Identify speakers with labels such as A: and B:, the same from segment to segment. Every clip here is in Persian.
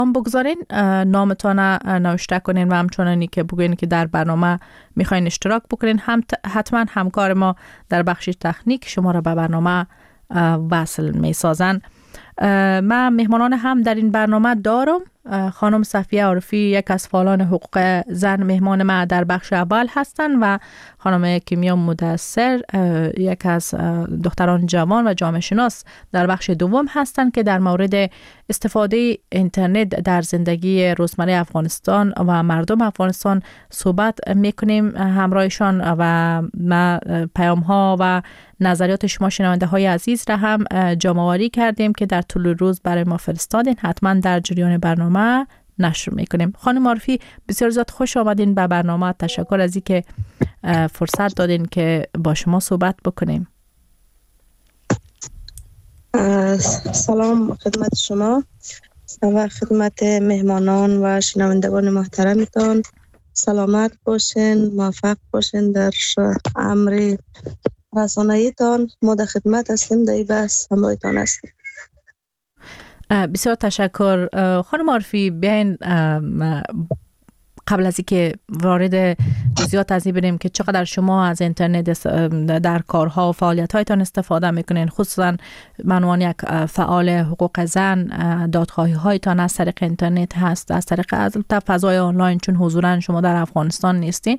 A: بگذارین نامتان نوشته کنین و همچنانی که بگوین که در برنامه میخواین اشتراک بکنین، حتما همکار ما در بخش تکنیک شما را به برنامه وصل میسازن. من مهمانان هم در این برنامه دارم. خانم صفیه عارفی یک از فعالان حقوق زن مهمان ما در بخش اول هستند و خانم کیمیا مدثر یک از دختران جوان و جامعه شناس در بخش دوم هستند که در مورد استفاده اینترنت در زندگی روزمره افغانستان و مردم افغانستان صحبت میکنیم همراهشان و ما پیام ها و نظریات شما شنونده های عزیز را هم جمع‌آوری کردیم که در طول روز برای ما فرستادین. حتما در جریان برنامه نشر میکنیم. خانم عارفی بسیار زیاد خوش آمدین به برنامه. تشکر از اینکه فرصت دادین که با شما صحبت بکنیم.
B: سلام خدمت شما و خدمت مهمانان و شنوندگان محترمتان. سلامت باشین، موفق باشین در امر رسانه‌ایتان. ما در خدمت هستیم، در این بحث همراهتان هستیم.
A: بسیار تشکر. خانم عارفی بیاین قبل از اینکه وارد جزئیات از این بریم که چقدر شما از اینترنت در کارها و فعالیت‌هایتان استفاده میکنین، خصوصا عنوان یک فعال حقوق زن، دادخواهی هایتان از طریق اینترنت هست، از طریق فضای آنلاین، چون حضوراً شما در افغانستان نیستین.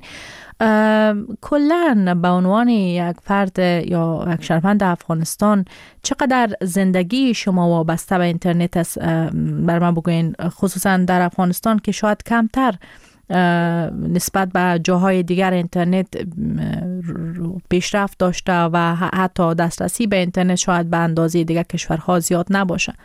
A: کلاً به عنوان یک فرد یا یک شهروند افغانستان چقدر زندگی شما وابسته به اینترنت است؟ بر من بگوین، خصوصا در افغانستان که شاید کمتر نسبت به جاهای دیگر اینترنت پیشرفت داشته و حتی دسترسی به اینترنت شاید به اندازه دیگر کشورها زیاد نباشه.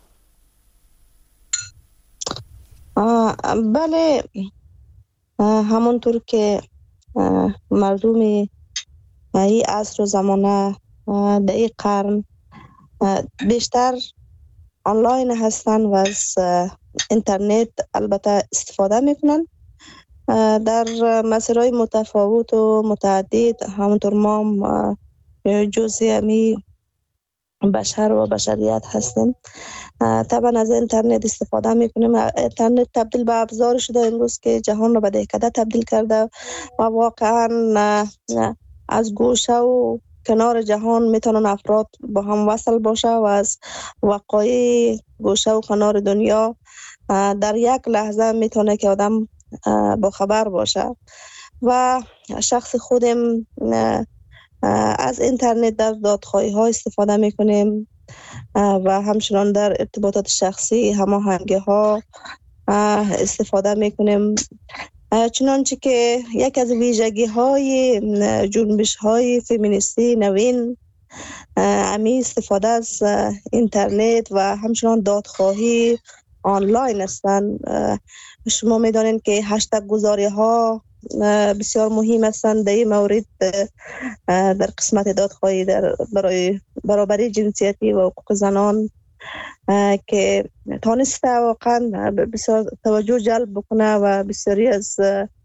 B: بله، همونطور که مردم این عصر و زمانه در این قرن بیشتر آنلاین هستن و از اینترنت البته استفاده میکنن در مسیرهای متفاوت و متعدد. همونطور ما جزئی همی بشر و بشریت هستیم. طبعا از اینترنت استفاده میکنیم. اینترنت تبدیل به ابزار شده امروز که جهان رو به دهکده تبدیل کرده و واقعا از گوشه و کنار جهان میتونن افراد با هم وصل باشه و از وقایع گوشه و کنار دنیا در یک لحظه میتونه که آدم با خبر باشه. و شخص خودم از اینترنت در دادخواهی ها استفاده میکنیم و همچنان در ارتباطات شخصی، هماهنگی ها استفاده میکنیم. چنانچه که یک از ویژگی های جنبش های فمینیستی نوین امی استفاده از اینترنت و همچنان دادخواهی آنلاین هستند. شما میدانید که هشتگ گذاری ها بسیار مهم هستند در این مورد. در قسمت دادخواهی برای برابری جنسیتی و حقوق زنان که تانسته واقعا بسیار توجه جلب بکنه و بسیاری از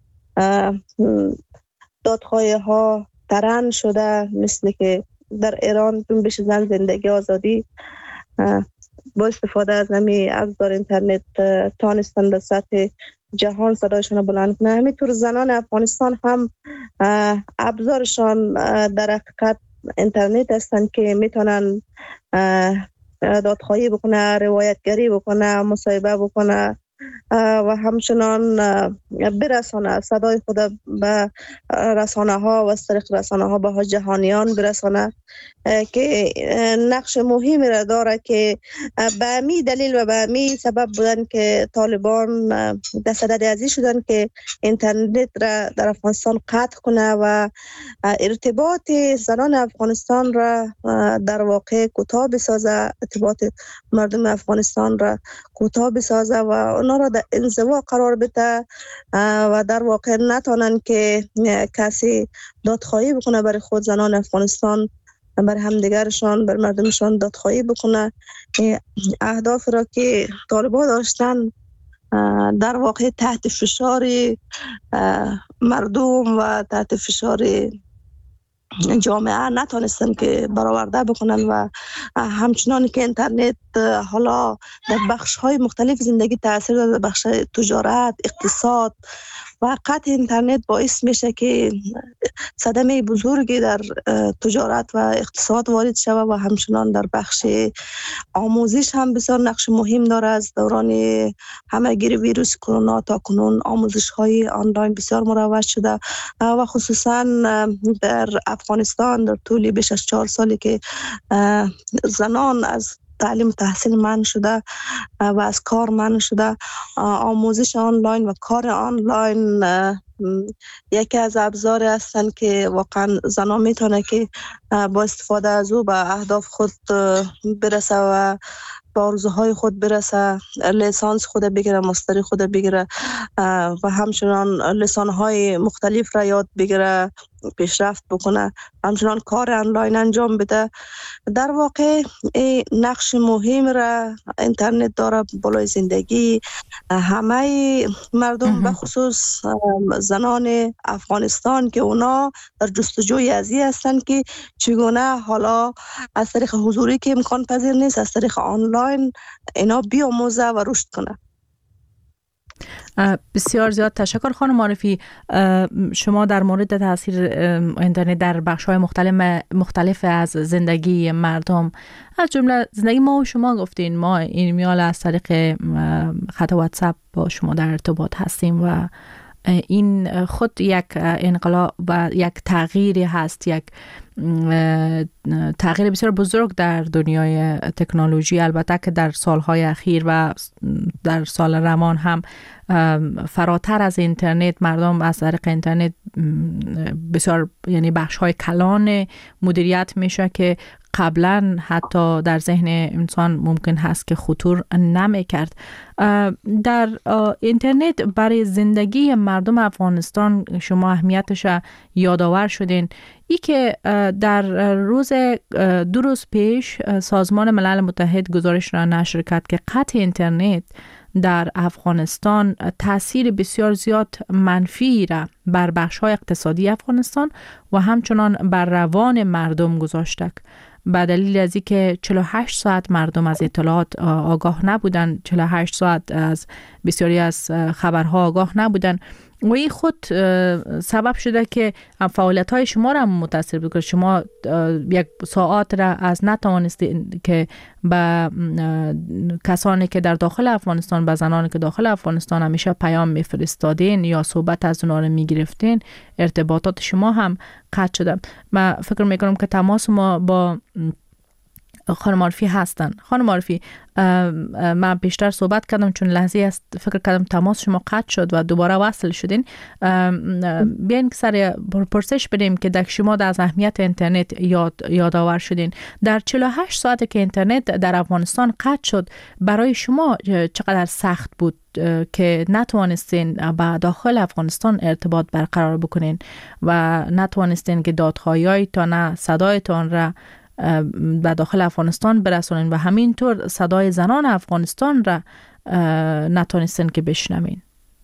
B: دادخواهی ها ترند شده، مثل که در ایران جنبش زن زندگی آزادی با استفاده از همین ابزار اینترنت تانستن در سطح جهان صدایشان بلند کنه. همینطور زنان افغانستان هم ابزارشان در حقیقت اینترنت هستند که میتونن دادخواهی بکنه، روایتگری بکنه، مصاحبه بکنه و همچنان برسانه صدای خود به رسانه ها و از طریق رسانه ها به جهانیان برسانه، که نقش مهمی را داره که به امی دلیل و به امی سبب بودن که طالبان دست ازی شدن که اینترنت را در افغانستان قطع کنه و ارتباط زنان افغانستان را در واقع کوتاه بسازه، ارتباط مردم افغانستان را کوتاه بسازه و اونا را در انزوا قرار بده و در واقع نتونن که کسی دادخواهی بکنه برای خود. زنان افغانستان بر همدیگرشان، بر مردمشان دادخواهی بکنه. اهداف را که طالبان داشتن در واقع تحت فشار مردم و تحت فشار جامعه نتونستن که برآورده بکنن و همچنان که اینترنت حالا در بخش های مختلف زندگی تاثیر داده، در بخش تجارت، اقتصاد و قطع اینترنت باعث میشه که صدمه بزرگی در تجارت و اقتصاد وارد شود و همچنان در بخش آموزش هم بسیار نقش مهم داره. از دوران همهگیری ویروس کرونا تا کنون آموزش های آنلاین بسیار مروج شده و خصوصا در افغانستان در طول بیش از 4 سالی که زنان از تعلیم تحصیل منع شده و از کار منع شده، آموزش آنلاین و کار آنلاین یکی از ابزار هستند که واقعا زنان میتونه که با استفاده از او به اهداف خود برسه و به آرزوهای خود برسه، لیسانس خود بگیره، ماستری خود بگیره و همچنان لسانهای مختلف را یاد بگیره، پیشرفت بکنه، همچنان کار آنلاین انجام بده. در واقع نقش مهم را اینترنت داره بالای زندگی همه مردم، به خصوص زنان افغانستان که اونا در جستجوی ازی هستن که چگونه حالا از طریق حضوری که امکان پذیر نیست، از طریق آنلاین اینا بیاموزه و رشد کنه.
A: بسیار زیاد تشکر خانم معرفی. شما در مورد تاثیر اینترنت در بخش‌های مختلف از زندگی مردم، از جمله زندگی ما و شما گفتین. ما این میال از طریق خط واتساپ با شما در ارتباط هستیم و این خود یک انقلاب و یک تغییری هست، یک تغییر بسیار بزرگ در دنیای تکنولوژی. البته که در سالهای اخیر و در سال رمان هم فراتر از اینترنت مردم از طریق اینترنت بسیار یعنی بخش‌های کلان مدیریت میشه که قبلا حتی در ذهن انسان ممکن هست که خطور نمیکرد. در اینترنت برای زندگی مردم افغانستان شما اهمیتش یادآور شدین. ای که در روز 2 روز پیش سازمان ملل متحد گزارش را نشر کرد که قطع اینترنت در افغانستان تاثیر بسیار زیاد منفی را بر بخش‌های اقتصادی افغانستان و همچنان بر روان مردم گذاشته، به دلیل از اینکه 48 ساعت مردم از اطلاعات آگاه نبودن، 48 ساعت از بسیاری از خبرها آگاه نبودن و این خود سبب شده که فعالیت‌های شما را متاثر بکنه. شما یک ساعت را از نتوانستید که به کسانی که در داخل افغانستان، به زنانی که داخل افغانستان همیشه پیام میفرستادین یا صحبت از اونها را میگرفتین، ارتباطات شما هم قطع شده. من فکر میکنم که تماس ما با خانم معرفی هستن. خانم معرفی، من بیشتر صحبت کردم چون لحظه است فکر کردم تماس شما قطع شد و دوباره وصل شدین. بیاین که سر پرسش بدیم که در شما از اهمیت اینترنت یادآور شدین. در 48 ساعتی که اینترنت در افغانستان قطع شد، برای شما چقدر سخت بود که نتوانستین با داخل افغانستان ارتباط برقرار بکنین و نتوانستین که دادخواهی‌هایتان، صدایتان را به داخل افغانستان برسونین و همینطور صدای زنان افغانستان را نتونستین که بشنوین؟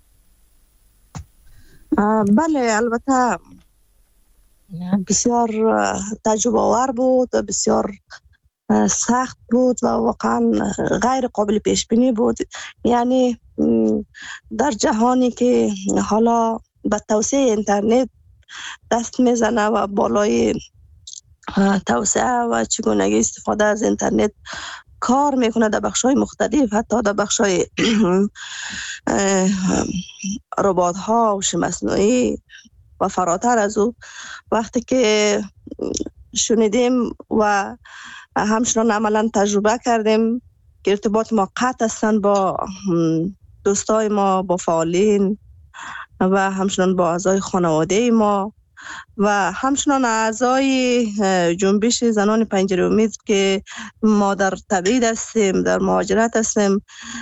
B: بله، البته بسیار تجربه آور بود، بسیار سخت بود و واقعا غیر قابل پیش بینی بود. یعنی در جهانی که حالا به توسعه اینترنت دست میزنه و بالای توسعه و چگونگی استفاده از اینترنت کار میکنه در بخش‌های مختلف، حتی در بخش‌های ربات ها، هوش مصنوعی و فراتر از او، وقتی که شنیدیم و همچنان عملا تجربه کردیم که ارتباط ما قطع هستند با دوستای ما، با فعالین و همچنان با اعضای خانواده ما و همچنان اعضای جنبش زنان پنجره امید که ما در تبعید هستیم، در مهاجرت هستیم،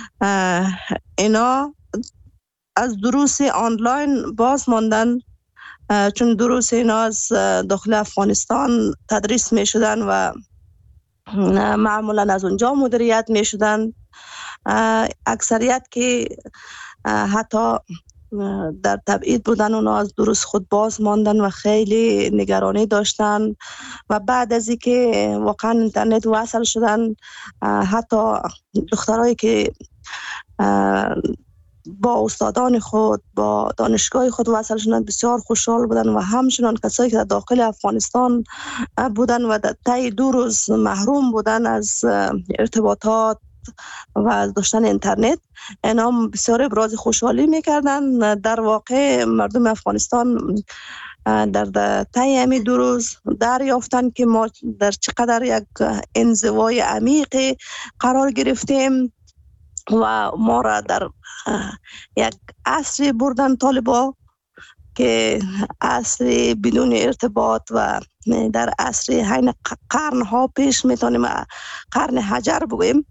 B: اینا از دروس آنلاین باز ماندن، چون دروس اینا از داخل افغانستان تدریس می شدن و معمولا از اونجا مدیریت می شدن. اکثریت که حتی در تبعید بودن، اونا از درست خود باز ماندن و خیلی نگرانی داشتن و بعد از اینکه واقعا اینترنت وصل شدن، حتی دخترایی که با استادان خود با دانشگاه خود وصل شدن بسیار خوشحال بودن و همچنان کسایی که در داخل افغانستان بودن و در طی 2 روز محروم بودن از ارتباطات و از داشتن اینترنت، اینا بسیار ابراز خوشحالی میکردن. در واقع مردم افغانستان در طی همین 2 روز دریافتن که ما در چقدر یک انزوای عمیق قرار گرفتیم و ما را در یک عصر بردن طالبا که عصر بدون ارتباط و در عصر حین قرنها پیش میتونیم قرن حجر بگویم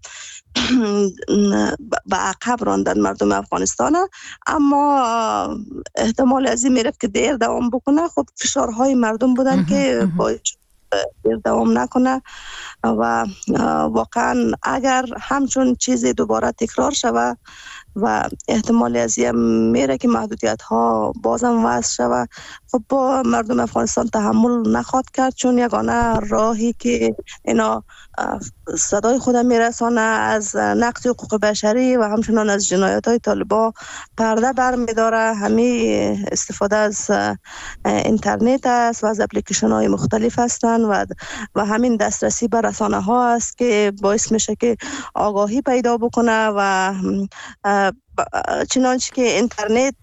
B: به عقب راندن مردم افغانستان. اما احتمال از این میره که دیر دوام بکنه. خب فشارهای مردم بودن که باید دیر دوام نکنه و واقعا اگر همچون چیزی دوباره تکرار شود و احتمالی از این میره که محدودیت ها بازم وضع شود، خب با مردم افغانستان تحمل نخواد کرد، چون یگانه راهی که اینا صدای خودم میرسانه از نقض حقوق بشری و همچنان از جنایت های طالبان پرده برمیداره همین استفاده از اینترنت است و از اپلیکیشن های مختلف هستند و همین دسترسی به رسانه ها است که باعث میشه که آگاهی پیدا بکنه و چنانچه که اینترنت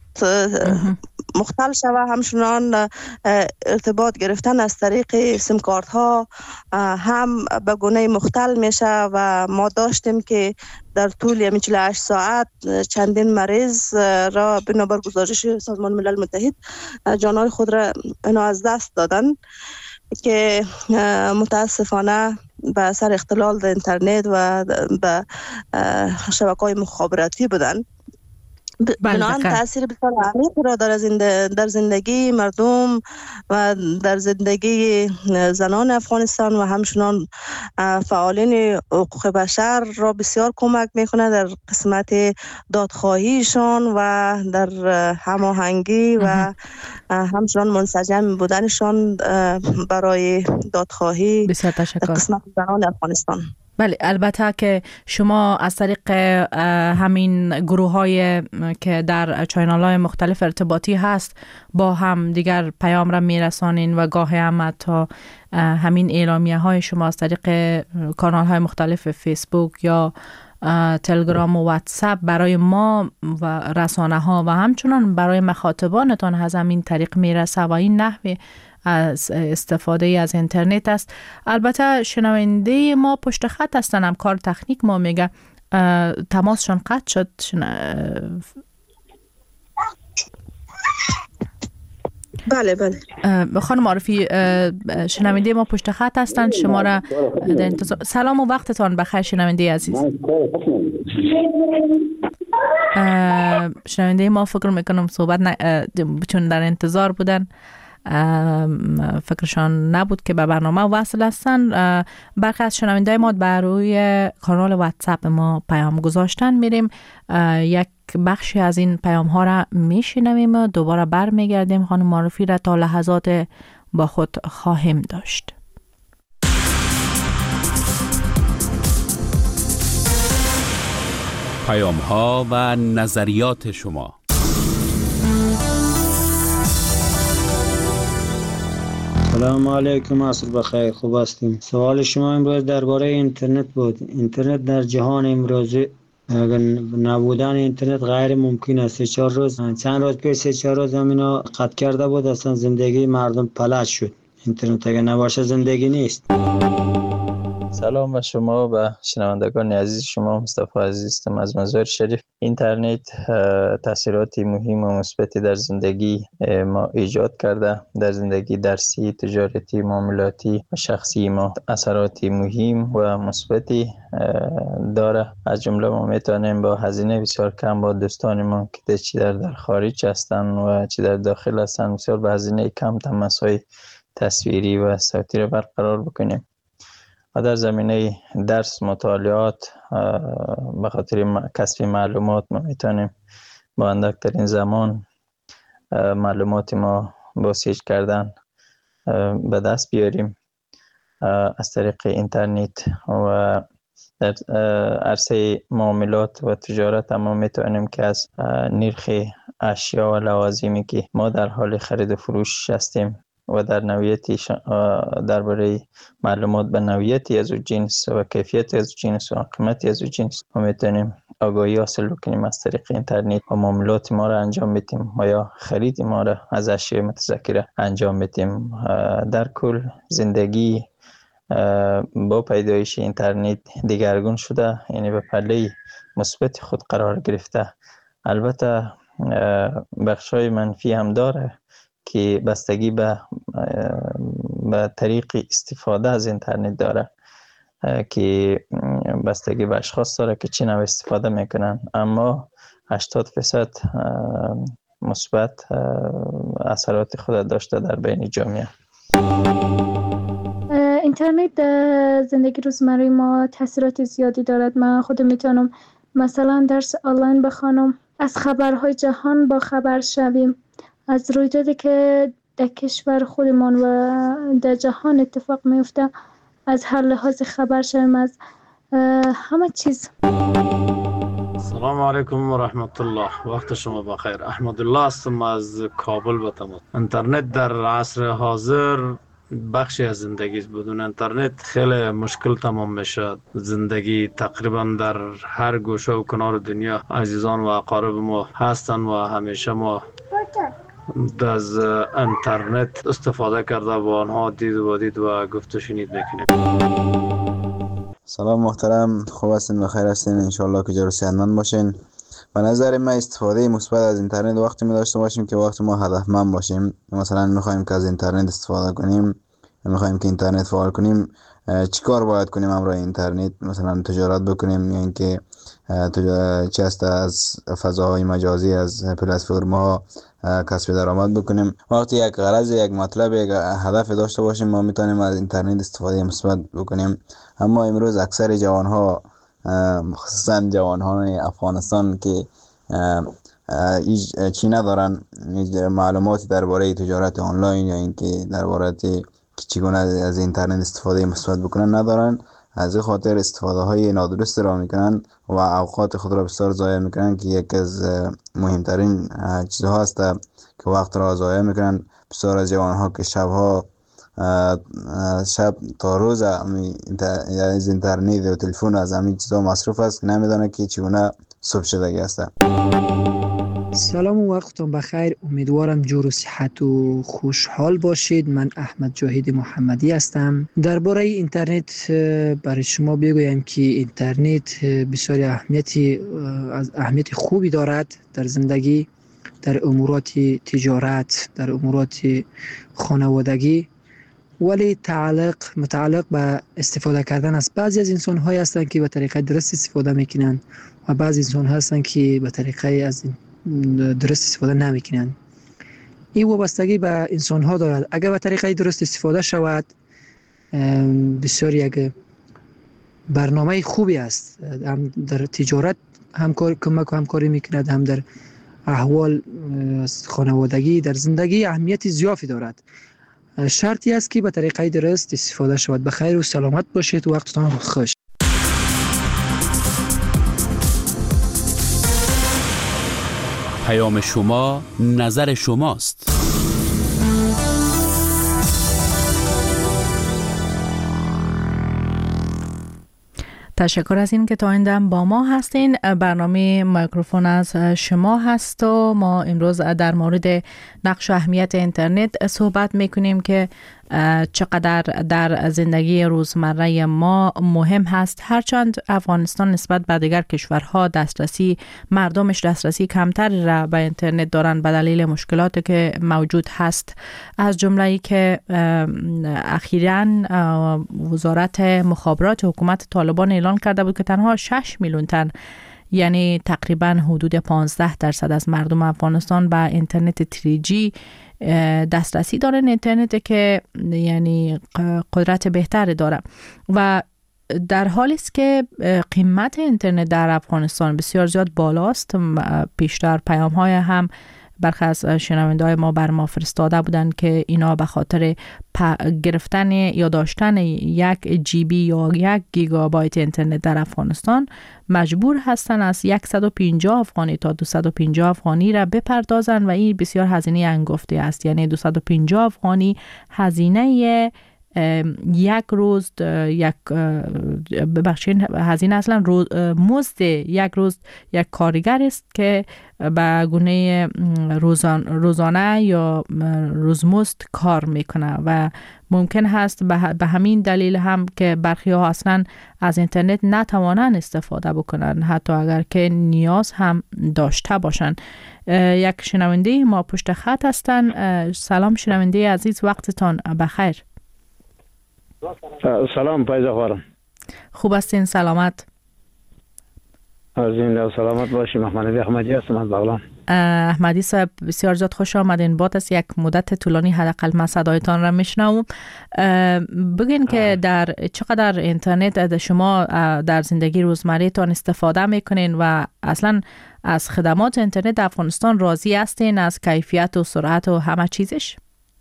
B: مختل شود، همچنان ارتباط گرفتن از طریق سیم کارت ها هم به گونه مختل میشه و ما داشتیم که در طول 48 ساعت چندین مریض را بنابر گزارش سازمان ملل متحد جانهای خود را اینا از دست دادن که متاسفانه به اثر اختلال در اینترنت و به شبکه‌های مخابراتی بودن. بنابراین تأثیر بسیار عمیق را در زندگی مردم و در زندگی زنان افغانستان و همچنان فعالین حقوق بشر را بسیار کمک میکنه در قسمت دادخواهیشان و در هماهنگی و همچنان منسجم بودنشان برای دادخواهی
A: بسیار تشکر.
B: قسمت زنان افغانستان.
A: بله، البته که شما از طریق همین گروه های که در چینل های مختلف ارتباطی هست با هم دیگر پیام را میرسانین و گاهی هم حتی همین اعلامیه های شما از طریق کانال های مختلف فیسبوک یا تلگرام و واتساپ برای ما و رسانه ها و همچنان برای مخاطبانتان از همین طریق میرسه و این نحوه از استفاده از اینترنت است. البته شنونده ما پشت خط هستن، همکار تکنیک ما میگه تماسشان قطع شد.
B: بله
A: خانم عارفی، شنونده ما پشت خط هستند، شما را در انتظار. سلام و وقتتان بخیر شنونده عزیز. شنونده ما فکر میکنم صحبت چون در انتظار بودن فکرشان نبود که به برنامه وصل هستن. برخی از شنونده ما بر روی کانال واتساپ ما پیام گذاشتن، میریم یک بخشی از این پیام ها را میشنویم و دوباره برمیگردیم. خانم معرفی را تا لحظات با خود خواهیم داشت.
C: پیام ها و نظریات شما.
D: سلام علیکم، عصر بخیر، خوب هستیم. سوال شما امروز درباره اینترنت بود. اینترنت در جهان امروزی اگر نبودن اینترنت غیر ممکن است. 3-4 روز چند روز پیش 3-4 روز همینا قطع کرده بود، اصلا زندگی مردم فلج شد. اینترنت اگر نباشه زندگی نیست.
E: سلام به شما و شنوندگان عزیز شما. مصطفی عزیز هستم از مزار شریف. اینترنت تاثیراتی مهم و مثبتی در زندگی ما ایجاد کرده، در زندگی درسی، تجارتی، معاملاتی و شخصی ما اثراتی مهم و مثبتی داره. از جمله ما میتونیم با هزینه بسیار کم با دوستان ما که چی در خارج هستن و چی در داخل هستن بسیار با هزینه کم تماس‌های تصویری و صوتی را برقرار بکنیم. و در زمینه درس مطالعات به خاطر کسب معلومات ما میتونیم با اندکترین زمان معلومات ما بازسازی کردن به دست بیاریم از طریق اینترنت و در عرصه معاملات و تجارت ما میتونیم که از نرخ اشیا و لوازمی که ما در حال خرید و فروش هستیم و در نوعیتی درباره معلومات به نوعیتی از جنس و کیفیت از جنس و قیمتی از جنس ما میتونیم آگاهی حاصل بکنیم از طریق اینترنت و معاملات ما را انجام بدیم و یا خرید ما را از اشیاء متذکره انجام بدیم. در کل زندگی با پیدایش اینترنت دیگرگون شده، یعنی به پله مثبت خود قرار گرفته. البته بخشای منفی هم داره که بستگی به طریق استفاده از اینترنت داره، که بستگی به اشخاص داره که چی نوع استفاده میکنن، اما 80% مثبت اثرات خود داشته در بین جامعه.
F: اینترنت در زندگی روزمره ما تاثیرات زیادی دارد. من خودم میتونم مثلا درس آنلاین بخوانم، از خبرهای جهان با خبر شویم، از رویدادی که در کشور خودمان و در جهان اتفاق میفته از هر لحاظ خبر شویم، از همه چیز.
G: سلام علیکم و رحمت الله، وقت شما بخیر. احمدالله هستم از کابل به تماس. اینترنت در عصر حاضر بخشی از زندگی است. بدون اینترنت خیلی مشکل تمام میشه. زندگی تقریبا در هر گوشه و کنار دنیا عزیزان و اقارب ما هستن و همیشه ما از اینترنت استفاده کرده با آنها دید و گفت و شنید میکنیم.
H: سلام محترم، خوب هستین؟ بخیر هستین؟ انشالله که جا و صحتمند باشین. به نظر من استفاده مثبت از اینترنت وقتی می داشته باشیم که وقتی ما هدفمند باشیم. مثلا میخوایم که از اینترنت استفاده کنیم، میخوایم که اینترنت فعال کنیم، چیکار باید کنیم همراه اینترنت؟ مثلا تجارت بکنیم، یا اینکه چه است از فضاهای مجازی، از پلتفرم‌ها کسب درآمد بکنیم. وقتی یک غرض، یک مطلب، یک هدف داشته باشیم ما میتونیم از اینترنت استفاده مثبت بکنیم. اما امروز اکثر جوانها، خصوصا جوانان افغانستان که چی ندارن، معلوماتی درباره تجارت آنلاین یا اینکه درباره چگونه از اینترنت استفاده مثبت بکنن ندارن، از این خاطر استفاده های نادرست را میکنن و اوقات خود را بسیار ضایع میکنن که یکی از مهمترین چیزها هست که وقت را ضایع میکنن. بسیار از جوانها که شب تا روز از اینترنت و تلفن از همین چیزها مصروف است، نمیدانه که چگونه صبح شدگی است.
I: سلام و وقتتون بخیر. امیدوارم جور و صحت و خوشحال باشید. من احمد جاهد محمدی هستم. درباره اینترنت برای شما بگویم که اینترنت بسیار اهمیت خوبی دارد در زندگی، در امورات تجارت، در امورات خانوادگی، ولی متعلق به استفاده کردن است. بعضی از انسان های هستند که به طریقه درست استفاده میکنند و بعضی انسان هستند که به طریقه از درست استفاده نمیکنند. این وابستگی به انسان ها دارد. اگر به طریقه درست استفاده شود بسیار یک برنامه خوبی است. هم در تجارت همکاری میکند، هم در احوال خانوادگی، در زندگی اهمیت زیادی دارد. شرطی است که به طریقه درست استفاده شود. بخیر و سلامت باشید و وقتتان خوش.
C: پیام شما نظر شماست.
A: تشکر از این که تا این دم با ما هستین. برنامه میکروفون از شما هست و ما امروز در مورد نقش و اهمیت اینترنت صحبت میکنیم که چقدر در زندگی روزمره ما مهم هست. هرچند افغانستان نسبت به دیگر کشورها مردمش دسترسی کمتری را به اینترنت دارن به دلیل مشکلاتی که موجود هست، از جمله ای که اخیراً وزارت مخابرات حکومت طالبان اعلان کرده بود که تنها 6 میلیون تن، یعنی تقریباً حدود 15% از مردم افغانستان به اینترنت 3G دسترسی دارن. اینترنت که یعنی قدرت بهتری داره و در حالی است که قیمت اینترنت در افغانستان بسیار زیاد بالاست. پیشتر پیام های هم برخی از شنونده های ما بر ما فرستاده بودن که اینا به خاطر گرفتن یا داشتن 1 GB یا 1 گیگابایت اینترنت در افغانستان مجبور هستن از 150 افغانی تا 250 افغانی را بپردازن و این بسیار هزینه انگفته است. یعنی 250 افغانی هزینه یک روز ببخشید هزینه اصلا مزد یک روز یک کارگر است که به گونه روزانه یا روزمزد کار میکنه و ممکن هست به همین دلیل هم که برخی ها اصلا از اینترنت نتوانند استفاده بکنن حتی اگر که نیاز هم داشته باشن. یک شنونده ما پشت خط هستن. سلام شنونده عزیز، وقتتان بخیر.
J: سلام پایزه خوارم.
A: خوب هستین؟ سلامت؟
J: زنده و سلامت باشیم. احمدی احمدی هستم از بغلان.
A: احمدی صاحب بسیار زیاد خوش آمدین. بعد از یک مدت طولانی حداقل من صدایتان را میشنوم. بگین که در چقدر اینترنت شما در زندگی روزمره‌تان استفاده میکنین و اصلا از خدمات اینترنت در افغانستان راضی هستین، از کیفیت و سرعت و همه چیزش؟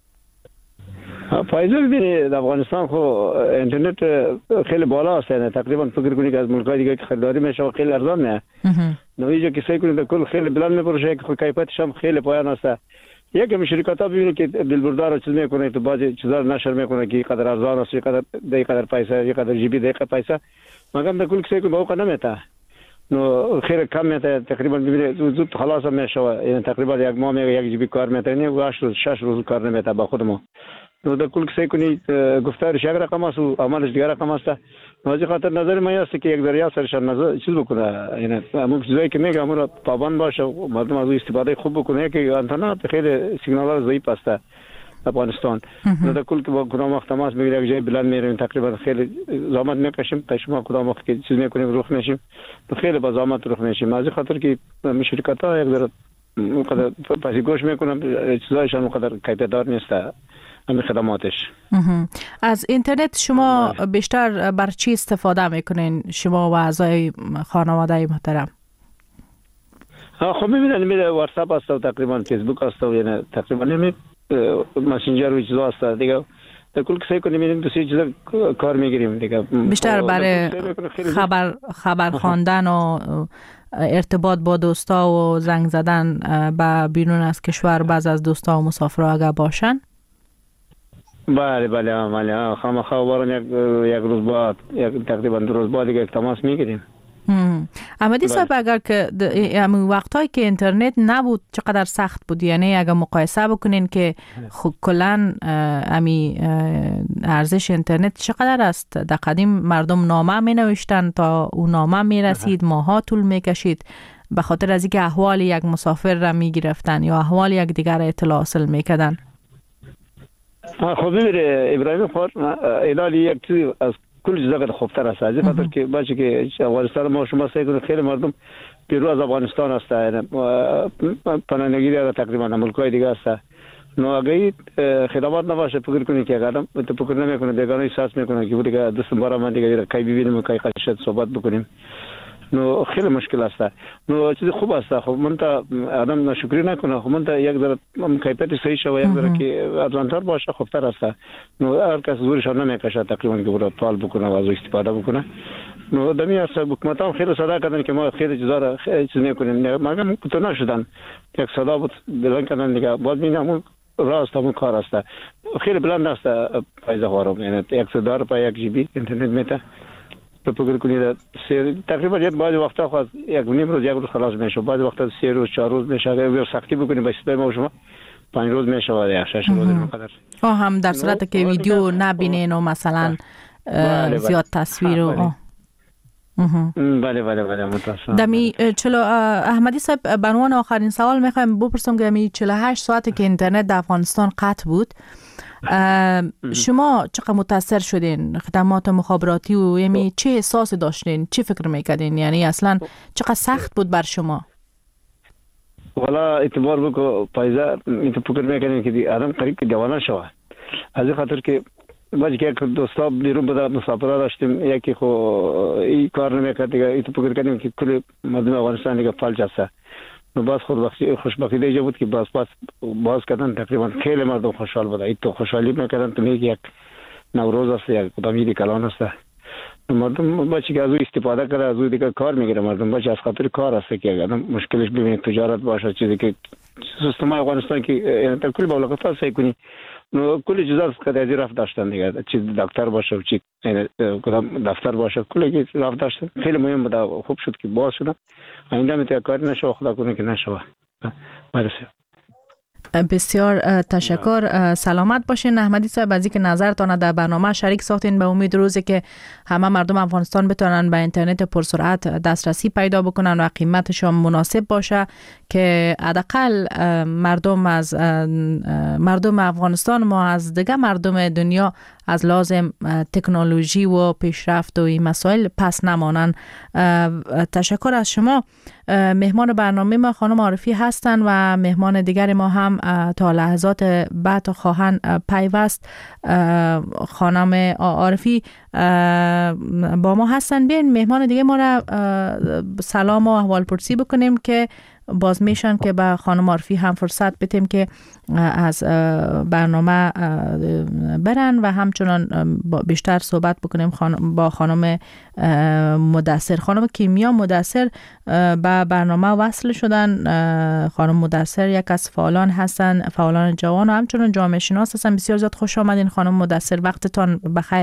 J: فایده ببینید در افغانستان خو اینترنت خیلی بالا است، یعنی تقریبا فکر کنید که از ملک‌های دیگه که خریداری میشه خیلی ارزان نه. نو اینجا که سعی کنید کل خیلی بلند میفروشه که کیفیتش هم خیلی پایان است. یک شرکت‌ها ببینید که دلبردار چیز میکنه تو بعضی چیزا نشر میکنه که قدر ارزان است، قدر دقیقه پیسه، قدر جی بی دقیقه پیسه، مگر در کل سعی کنید با اون نمیته. نو خیلی کم میته، تقریبا ببینید زود خلاص میشه، یعنی تقریبا یک ماه میگه یک جی بی کار میته، نه 8 روز 6 روز کار نمیته با خود ما. نو در کل سعی کنید گفتارش یک رقم است و عملش دیگر رقم است. از خاطر نظر من است که یک دریا سرش نظر چیز بکنه، یعنی همون چیزایی که میگه همون پابند باشه و مردم از استفاده خوب بکنه که اینترنت خیلی سیگنال ضعیف است افغانستان. نو در کل که با کدام وقت تماس میگیره یک جای بلند میریم تقریبا خیلی زحمت میکشیم تا شما کدام وقت که چیز میکنیم روخ میشیم تو خیلی با زحمت روخ میشیم. از خاطر که شرکت‌ها یک ذره مقدار پسی گوش میکنن چیزایشان مقدار کیفیت دار نیست همین خدماتش.
A: از اینترنت شما بیشتر بر چی استفاده میکنین شما و اعضای خانواده محترم؟
J: خب میبینن میره واتساپ است و تقریبا فیسبوک است و یعنی تقریبا نمی مسنجر و چیزا است دیگه. در کل سعی کنیم این دو سه چیزا کار میگیریم دیگه.
A: بیشتر برای خبر خواندن و ارتباط با دوستا و زنگ زدن به بیرون از کشور بعض از دوستا و مسافرها اگر باشن.
J: بله بله خامخا وارن یک روز بعد یک تقریبا 2 روز بعد دیگه تماس میگیریم.
A: احمدی صاحب اگر که همون وقتایی که اینترنت نبود چقدر سخت بود؟ یعنی اگر مقایسه بکنین که خب کلن امی ارزش اینترنت چقدر است؟ در قدیم مردم نامه می نوشتن تا اون نامه می رسید ماها طول می کشید به خاطر از اینکه احوال یک مسافر را می گرفتن یا احوال یک دیگر اطلاع حاصل می کردن.
J: خب ببینید ابراهیم خور ایلالی یک چیز از کل چیزا خوبتر است. از خاطر که باشه که افغانستان ما شما سعی کنید خیلی مردم پیرو از افغانستان است، یعنی پناهندگی را تقریبا ملک‌های دیگه است. نو اگه خدمات نباشه فکر کنید که آدم تو فکر نمیکنه بیگانه احساس میکنه که بودی که دوست بارا من دیگه کی ببینیم کی قشت صحبت بکنیم. نو خیلی مشکل است. نو چیز خوب است. خب من تا آدم نشکری نکنه، خب من تا یک ذره کیفیت صحیح شه و یک ذره که ارزانتر باشه خوبتر است. نو هر کس زورش نمیکشه تقریبا که برای پال بکنه و از استفاده بکنه. نو دمی است حکومت هم خیلی صدا کردن که ما خیلی چیزا را چیز نکنیم، مگر تو نشدن یک صدا بود بلند کردن دیگه بعد میگم راست همون کار است. خیلی بلند است پایزه خوارم، یعنی یک صدا رو پای یک جی بی اینترنت میته تو فکر کنید تقریبا بعضی وقتا خواست یک نیم روز یک روز خلاص میشه، بعضی وقتا 3 روز 4 روز میشه. اگر سختی بکنید با استفاده ما شما 5 روز میشه و یا 6 روز اینقدر.
A: هم در صورت که ویدیو نبینین و مثلا زیاد تصویر و
J: بله متاسفم.
A: دمی احمدی صاحب به عنوان آخرین سوال میخوایم بپرسم که دمی 48 ساعتی که اینترنت در افغانستان قطع بود شما چقدر متاثر شدین؟ خدمات مخابراتی و یعنی چه احساسی داشتین؟ چه فکر میکردین؟ یعنی اصلا چقدر سخت بود بر شما؟
J: والا اعتبار بکو پایزه تو فکر میکردین که آدم قریب که جوانه شوه. از این خاطر که باید که دوستا بیرون بوده مسافرها داشتیم یکی خو این کار نمیکرد دیگه، ای تو فکر کردیم که کل مردم افغانستان دیگه فلج است. باز خوشبختی دیگه بود که باز کردن تقریبا خیلی مردم خوشحال بود. این تو خوشحالی میکردن تو میگی یک نوروز است یک کدام عید کلان است. مردم بچه که از او استفاده کرده از او دیگه کار میگیره. مردم بچه از خاطر کار است که اگر مشکلش ببینید تجارت باشه چیزی که سیستم افغانستان که در کل مملکت ها سعی کنی کل چیزا قضیه رفت داشتن دیگه، چی دکتر باشه و چی کدام دفتر باشه کلی رفت داشتن. خیلی مهم بود، خوب شد که باز شدن. آینده میتونه کاری نشه، خدا کنه که نشه.
A: بسیار تشکر. سلامت باشین احمدی صاحب از اینکه نظرتان در برنامه شریک ساختین. به امید روزی که همه مردم افغانستان بتونن به اینترنت پرسرعت دسترسی پیدا بکنن و قیمتشون مناسب باشه که حداقل مردم افغانستان ما از دیگه مردم دنیا از لازم تکنولوژی و پیشرفت و این مسائل پس نمانن. تشکر از شما. مهمان برنامه ما خانم عارفی هستند و مهمان دیگر ما هم تا لحظات بعد خواهند پیوست. خانم عارفی با ما هستن. بیاین مهمان دیگه ما را سلام و احوال پرسی بکنیم که باز میشن که به خانم عارفی هم فرصت بدیم که از برنامه برن و همچنان بیشتر صحبت بکنیم با خانم مدثر. خانم کیمیا مدثر به برنامه وصل شدن. خانم مدثر یک از فعالان هستن، فعالان جوان و همچنان جامعه شناس هستن. بسیار زیاد خوش آمدین خانم مدثر، وقتتان بخیر.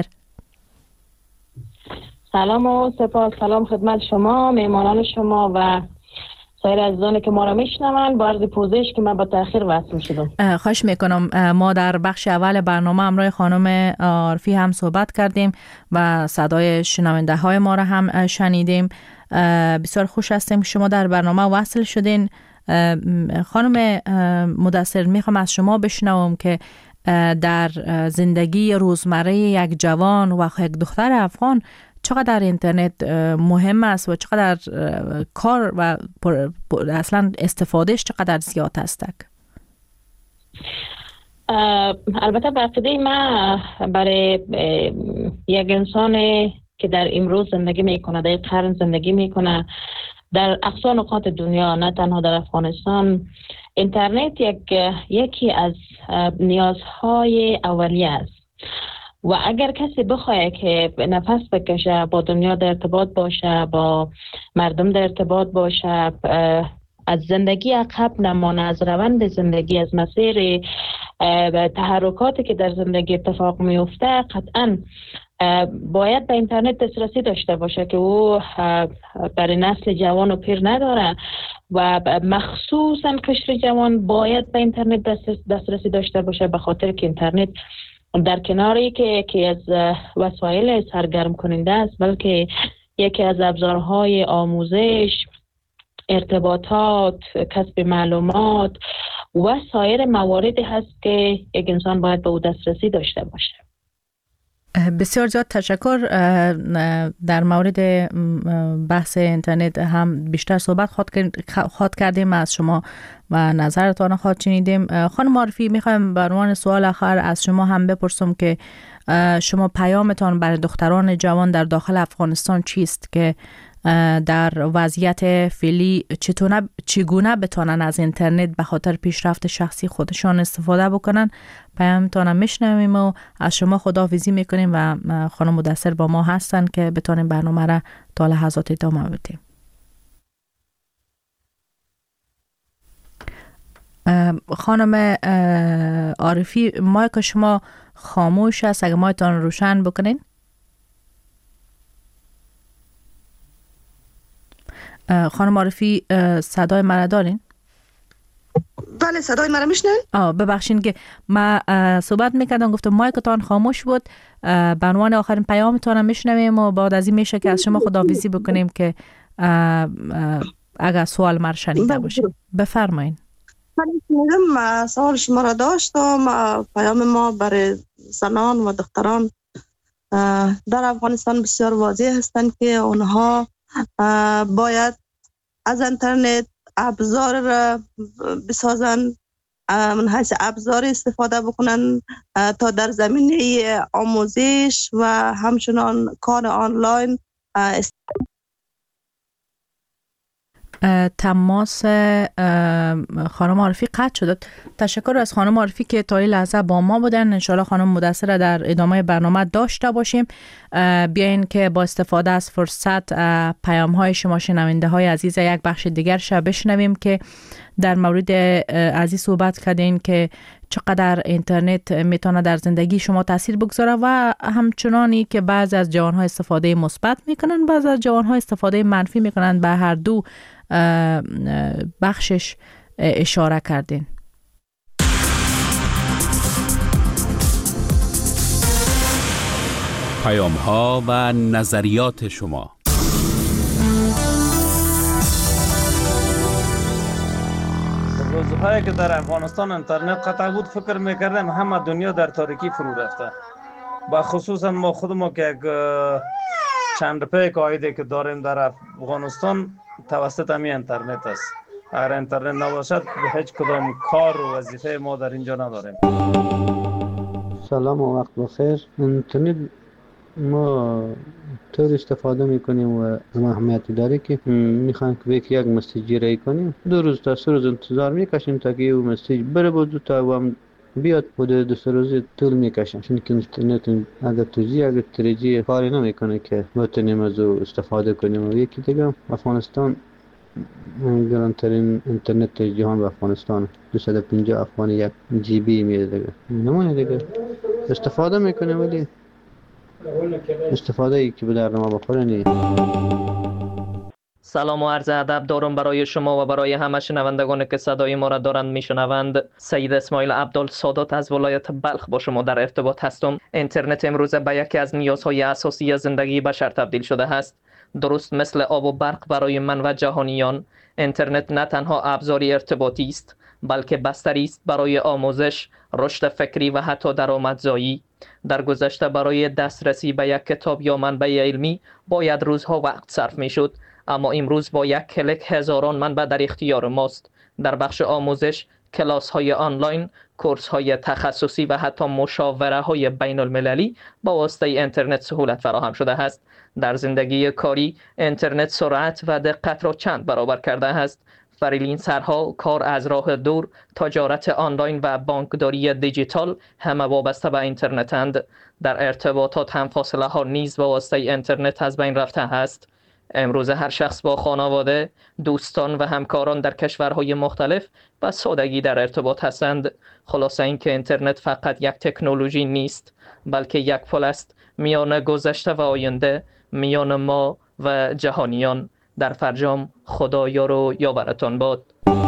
K: سلام و سپاس. سلام خدمت شما، مهمانان شما و سایر عزیزانی که ما را میشنون. با عرض پوزش که من با تأخیر وصل شدم.
A: خواهش میکنم. ما در بخش اول برنامه همراه خانم عارفی هم صحبت کردیم و صدای شنونده های ما را هم شنیدیم. بسیار خوش هستیم که شما در برنامه وصل شدین. خانم مدثر میخوام از شما بشنوم که در زندگی روزمره یک جوان و یک دختر افغان چقدر اینترنت مهم است و چقدر کار و اصلا استفادهش چقدر زیاد است؟
K: البته به عقیده من برای یک انسان که در امروز زندگی میکنه، در قرن زندگی میکنه در اقصا نقاط دنیا، نه تنها در افغانستان، اینترنت یکی از نیازهای اولیه است. و اگر کسی بخواه که نفس بکشه، با دنیا در ارتباط باشه، با مردم در ارتباط باشه، از زندگی عقب نمانه، از روند زندگی، از مسیر تحرکاتی که در زندگی اتفاق میفته، قطعا باید به اینترنت دسترسی داشته باشه که او برای نسل جوان و پیر نداره و مخصوصا قشر جوان باید به اینترنت دسترسی داشته باشه، به خاطر که اینترنت در کناری که یکی از وسایل سرگرم کننده است، بلکه یکی از ابزارهای آموزش، ارتباطات، کسب معلومات و سایر مواردی هست که یک انسان باید به او دسترسی داشته باشه.
A: بسیار زیاد تشکر. در مورد بحث اینترنت هم بیشتر صحبت خواهد کردیم از شما و نظرتان خواهد شنیدیم. خانم عارفی، میخوایم به عنوان سوال آخر از شما هم بپرسم که شما پیامتان برای دختران جوان در داخل افغانستان چیست که در وضعیت فعلی چگونه بتونن از اینترنت به خاطر پیشرفت شخصی خودشان استفاده بکنن؟ پیامتان میشنویم و از شما خداحافظی میکنیم و خانم مدثر با ما هستن که بتونیم برنامه را تا لحظات ادامه بدیم. خانم عارفی، مایک شما خاموش است، اگه مایکتان روشن بکنین. خانم عارفی، صدای مرا دارین؟
B: بله، صدای مرا میشنن؟
A: ببخشین که ما صحبت میکردم، گفتم مایکتان خاموش بود. به عنوان آخرین پیامتان میشنویم و بعد از این میشه که از شما خداحافظی بکنیم که اگر سوال مرا شنیده باشید بفرمایین.
B: من سوال شما را داشتم. پیام ما برای زنان و دختران در افغانستان بسیار واضح هستند که اونها باید از اینترنت ابزار را بسازن، من حیث ابزار استفاده بکنن تا در زمینه آموزش و همچنان کار آنلاین.
A: تماس خانم عارفی قطع شد. تشکر از خانم عارفی که تا این لحظه با ما بودن. انشالله خانم مدثر در ادامه برنامه داشته باشیم. بیاین که با استفاده از فرصت پیام های شما شنونده های عزیز یک بخش دیگر بشنویم که در مورد از این صحبت کردین که چقدر اینترنت میتونه در زندگی شما تاثیر بگذاره و همچنانی که بعضی از جوانها استفاده مثبت میکنن، بعضی از جوانها استفاده منفی میکنن. به هر دو بخشش اشاره کردین.
C: پیام ها و نظریات شما.
G: روزهایی که در افغانستان اینترنت قطع بود فکر میکردم همه دنیا در تاریکی فرو رفته. با خصوصا ما خودمون که یک چند روپیه قاعده که داریم در افغانستان توسط همین اینترنت است. اگر اینترنت نباشد به هیچ کدام کار و وظیفه ما در اینجا نداریم.
D: سلام و وقت بخیر. اینترنت ما طور استفاده میکنیم و اهمیتی داره که میخوایم که یک مسیج رای کنیم 2 روز تا 3 روز انتظار میکشیم تا که اون مسیج بره بود تا هم بیاد. حدود 2 روز طول میکشه چون که اینترنت اگر 2G اگر 3G کاری نمیکنه که بتونیم از او استفاده کنیم. و یکی دیگه افغانستان گرانترین اینترنت جهان و افغانستان 250 افغانی 1 GB میده دیگه. نمونه دیگه استفاده میکنیم ولی استفاده ای که به درد ما بخوره نیست.
L: سلام و عرض ادب دارم برای شما و برای همه شنوندگانی که صدای ما را دارند میشنوند. سید اسماعیل عبدالسادات از ولایت بلخ با شما در ارتباط هستم. اینترنت امروزه به یکی از نیازهای اساسی زندگی بشر تبدیل شده است. درست مثل آب و برق برای من و جهانیان، اینترنت نه تنها ابزاری ارتباطی است بلکه بستری است برای آموزش، رشد فکری و حتی درآمدزایی. در گذشته برای دسترسی به یک کتاب یا منبع علمی باید روزها وقت صرف میشد، اما امروز با یک کلیک هزاران منبع در اختیار ماست. در بخش آموزش، کلاس های آنلاین، کورس های تخصصی و حتی مشاوره های بین المللی با واسطه اینترنت سهولت فراهم شده است. در زندگی کاری، اینترنت سرعت و دقت را چند برابر کرده است. فریلنسرها، کار از راه دور، تجارت آنلاین و بانکداری دیجیتال همه وابسته به اینترنتند. در ارتباطات هم فاصله ها نیز با واسطه اینترنت از بین رفته است. امروز هر شخص با خانواده، دوستان و همکاران در کشورهای مختلف به سادگی در ارتباط هستند. خلاصه اینکه اینترنت فقط یک تکنولوژی نیست بلکه یک پل است میان گذشته و آینده، میان ما و جهانیان. در فرجام خدا یار و یاورتان باد.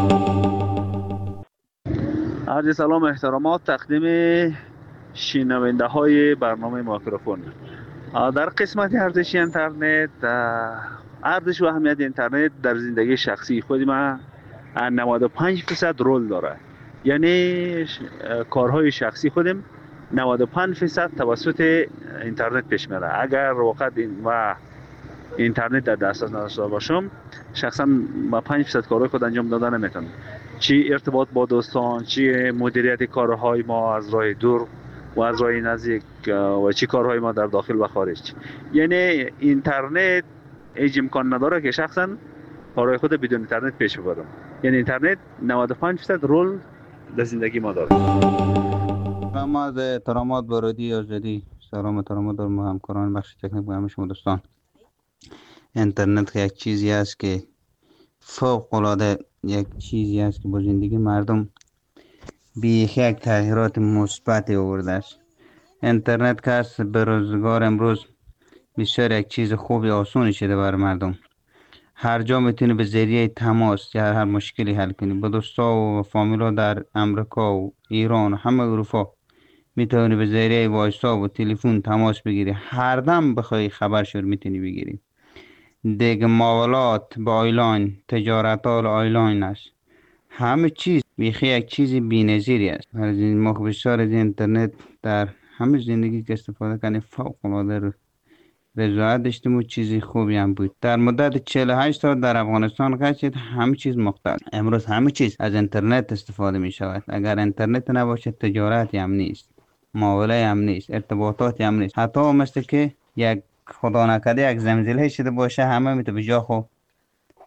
M: عرض سلام احترامات تقدیم شنونده های برنامه مایکروفون. در قسمت ارزش اینترنت، ارزش و اهمیت اینترنت در زندگی شخصی خود من 95% رول داره. یعنی کارهای شخصی خودم 95% توسط اینترنت پیش میره. اگر وقت اینترنت در دسترس نداشته باشم شخصا با 5% کارهای خود انجام دادن نمیتونم، چی ارتباط با دوستان، چی مدیریت کارهای ما از راه دور و از راه نزدیک و چی کارهای ما در داخل و خارج. یعنی اینترنت هیچ امکان نداره که شخصا کارهای خود بدون اینترنت پیش ببرم. یعنی اینترنت 95% رول در زندگی ما داره.
H: ما از احترامات برادی آزادی سلام و احترامات دارم همکاران بخش تکنیک و همه شما دوستان. اینترنت یک چیزی است که فوق العاده یک چیزی است که با زندگی مردم بیخی یک تغییرات مثبت آورده است. اینترنت که است به روزگار امروز بسیار یک چیز خوبی آسانی شده بر مردم. هر جا میتونی به ذریعه تماس یا هر مشکلی حل کنی. با دوستا و فامیلا در امریکا و ایران و همه اروپا میتونی به ذریعه وایسا و تلفن تماس بگیری. هر دم بخوای خبرشو میتونی بگیری. دیگه معاملات با آنلاین، تجارت آنلاین است. همه چیز بیخی یک چیزی بی‌نظیری است. ما بسیار از اینترنت در همه زندگی که استفاده کنیم فوق العاده رضایت داشتیم و چیزی خوبی هم بود. در مدت 48 سال در افغانستان گشتید همه چیز مختل. امروز همه چیز از اینترنت استفاده می شود. اگر اینترنت نباشه تجارتی هم نیست، معامله هم نیست، ارتباطاتی هم نیست. حتی مثل که یک خدا نکرده یک زلزله شده باشه همه میتونه به جا خو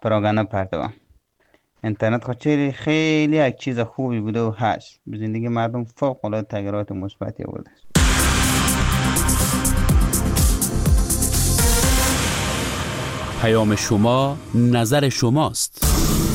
N: پراگنده پردوم. اینترنت خیلی یک چیز خوبی بوده و هست. به زندگی مردم فوق العاده تغییرات مثبتی آورده.
C: پیام شما نظر شماست.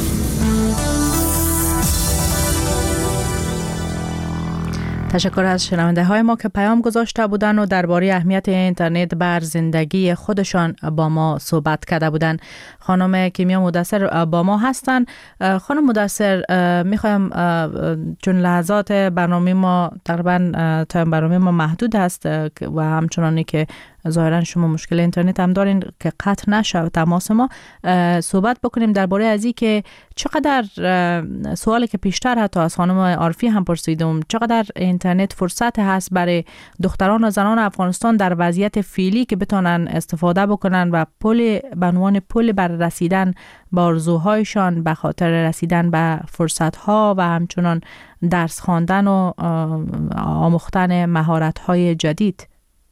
A: تشکر از شنونده های ما که پیام گذاشته بودن و درباره اهمیت اینترنت بر زندگی خودشان با ما صحبت کرده بودن. خانم کیمیا مدثر با ما هستن. خانم مدثر، میخوایم چون لحظات برنامه ما تقریبا تایم برنامه ما محدود هست و همچنانی که ظاهرا شما مشکل اینترنت هم دارین که قطع نشه تماس ما، صحبت بکنیم درباره ازی که چقدر سوالی که پیشتر حتی از خانم عارفی هم پرسیدم، چقدر اینترنت فرصت هست برای دختران و زنان افغانستان در وضعیت فعلی که بتونن استفاده بکنن و پل به عنوان پل بر رسیدن به آرزوهایشان، به خاطر رسیدن به فرصت‌ها و همچنان درس خواندن و آموختن مهارت‌های جدید.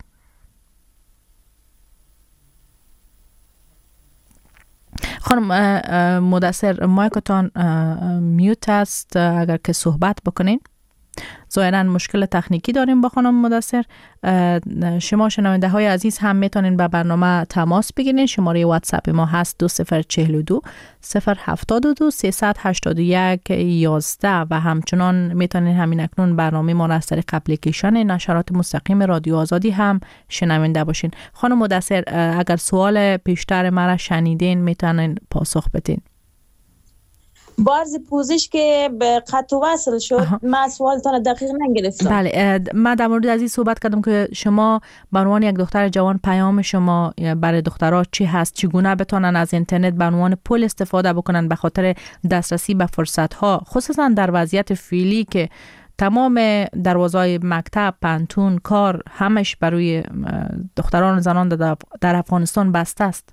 A: خانم مدثر، مایکتان میوت است، اگر که صحبت بکنین. ظاهراً مشکل تکنیکی داریم با خانم مدثر. شما شنونده های عزیز هم میتونین با برنامه تماس بگیرین. شماره واتساپ ما هست 2042 072 381 11 و همچنان میتونین همین اکنون برنامه ما را از طریق اپلیکیشن نشرات مستقیم رادیو آزادی هم شنونده باشین. خانم مدثر، اگر سوال پیشتر مرا شنیدین میتونین پاسخ بدین.
K: بارز پوزش که به قطع وصل شد، من سوالتان دقیق نگرفتم.
A: بله، من در مورد از این صحبت کردم که شما به عنوان یک دختر جوان پیام شما برای دخترها چی هست؟ چگونه بتونن از اینترنت به عنوان پل استفاده بکنن به خاطر دسترسی به فرصت‌ها، خصوصا در وضعیت فعلی که تمام دروازه‌های مکتب، پانتون، کار همش برای دختران و زنان در افغانستان بسته است؟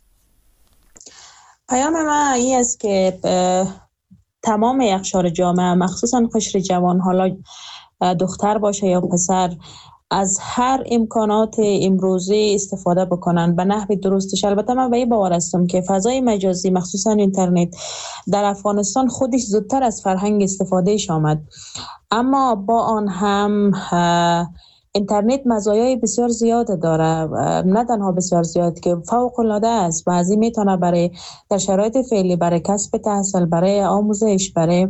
K: پیام من این است که تمام اقشار جامعه، مخصوصا قشر جوان، حالا دختر باشه یا پسر، از هر امکانات امروزی استفاده بکنن به نحو درستش. البته من به این باور هستم که فضای مجازی مخصوصا اینترنت در افغانستان خودش زودتر از فرهنگ استفادهش آمد، اما با آن هم اینترنت مزایای بسیار زیاد داره، نه تنها بسیار زیاد که فوق العاده است و از این میتونه برای در شرایط فعلی برای کسب تحصیل، برای آموزش، برای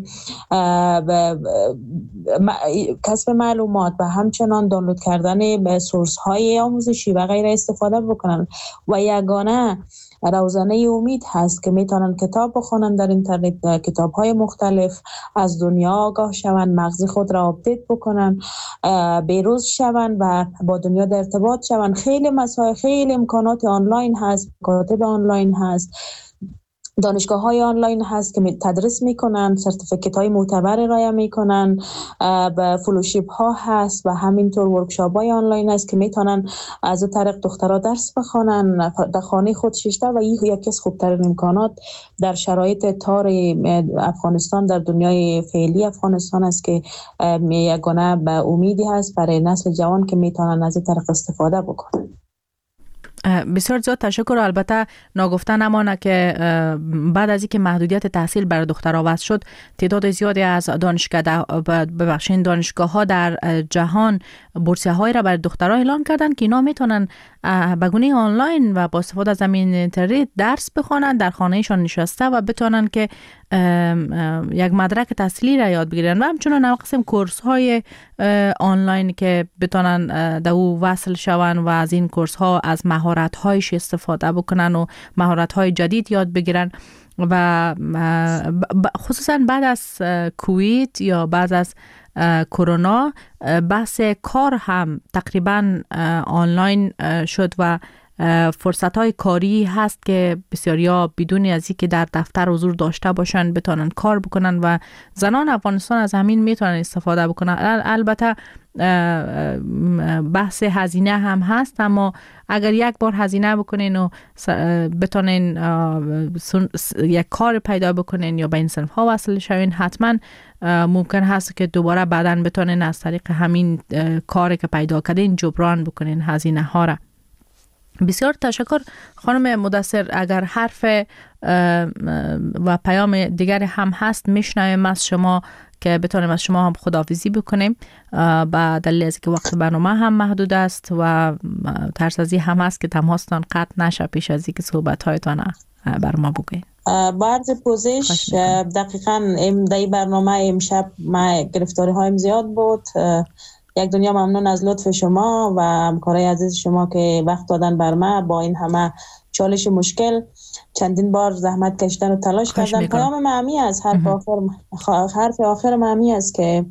K: کسب معلومات و همچنان دانلود کردن سورس های آموزشی و غیره استفاده بکنن و یگانه روزانه امید هست که میتونن کتاب بخونن در اینترنت، کتاب های مختلف از دنیا آگاه شوند، مغز خود را آپدیت بکنن، بیروز شوند و با دنیا در ارتباط شوند. خیلی مسائل، خیلی امکانات آنلاین هست، کاتب آنلاین هست، دانشگاه های آنلاین هست که تدریس میکنن، سرتیفیکت های معتبر ارائه میکنن، و فلوشیپ ها هست و همینطور ورکشاپ های آنلاین هست که میتونن از طریق دخترها درس بخونن در خانه خود شیشته و یکی از خوبترین امکانات در شرایط تار افغانستان در دنیای فعلی افغانستان است که یگانه به امیدی هست برای نسل جوان که میتونن از این طریق استفاده بکنن.
A: بسیار زیاد تشکر. البته ناگفته نمانه که بعد از اینکه محدودیت تحصیل برای دخترها وضع شد، تعداد زیادی از دانشگاه‌ها در جهان بورسیه‌هایی را برای دخترها اعلان کردند که اینا میتونن به گونه آنلاین و با استفاده از همین اینترنت درس بخوانند در خانه‌شان نشسته و بتونن که یک مدرک تحصیلی را یاد بگیرن و همچنان نوع قسم کورس‌های آنلاین که بتونن در او وصل شون و از این کورس‌ها از مهارت‌هایش استفاده بکنن و مهارت‌های جدید یاد بگیرن. و خصوصا بعد از کووید یا بعد از کرونا بحث کار هم تقریبا آنلاین شد و فرصت‌های کاری هست که بسیاریا بدون از اینکه در دفتر حضور داشته باشن بتونن کار بکنن و زنان افغانستان از همین میتونن استفاده بکنن. البته بحث هزینه هم هست، اما اگر یک بار هزینه بکنین و بتونین یک کار پیدا بکنین یا به این صنف ها وصل شوین، حتما ممکن هست که دوباره بعداً بتونین از طریق همین کاری که پیدا کردین جبران بکنین هزینه ها را. بسیار تشکر خانم مدثر. اگر حرف و پیام دیگر هم هست میشنویم از شما که بتونیم از شما هم خداحافظی بکنیم، به دلیل از که وقت برنامه هم محدود است و ترس از این هم هست که تماستان قطع نشه پیش از اینکه صحبت هایتان بر ما بگوین.
K: بعد پوزش دقیقاً در این برنامه امشب ما گرفتاری هایم زیاد بود. یک دنیا ممنون از لطف شما و همکارای عزیز شما که وقت دادن بر ما با این همه چالش مشکل. چندین بار زحمت کشیدن و تلاش کردن. پیام معمی از حرف آخر معمی است که